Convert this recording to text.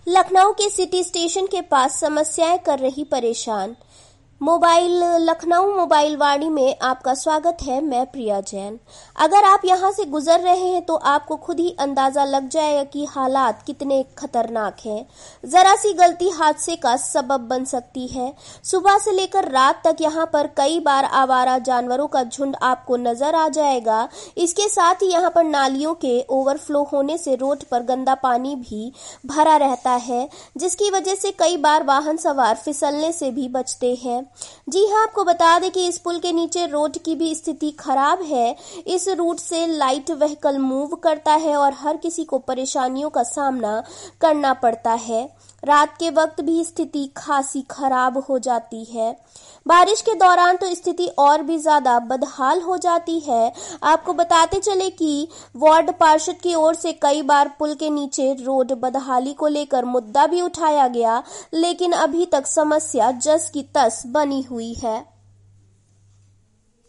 लखनऊ के city station के पास समस्याएं कर रही परेशान। लखनऊ मोबाइल वाणी में आपका स्वागत है। मैं प्रिया जैन। अगर आप यहां से गुजर रहे हैं तो आपको खुद ही अंदाजा लग जाएगा कि हालात कितने खतरनाक हैं। जरा सी गलती हादसे का सबब बन सकती है। सुबह से लेकर रात तक यहां पर कई बार आवारा जानवरों का झुंड आपको नजर आ जाएगा। इसके साथ ही यहां पर नालियों के ओवरफ्लो होने से रोड पर गंदा पानी भी भरा रहता है, जिसकी वजह से कई बार वाहन सवार फिसलने से भी बचते हैं। जी हाँ, आपको बता दें कि इस पुल के नीचे रोड की भी स्थिति खराब है। इस रूट से लाइट व्हीकल मूव करता है और हर किसी को परेशानियों का सामना करना पड़ता है। रात के वक्त भी स्थिति खासी खराब हो जाती है। बारिश के दौरान तो स्थिति और भी ज्यादा बदहाल हो जाती है। आपको बताते चले कि वार्ड पार्षद की ओर से कई बार पुल के नीचे रोड बदहाली को लेकर मुद्दा भी उठाया गया, लेकिन अभी तक समस्या जस की तस बनी हुई है।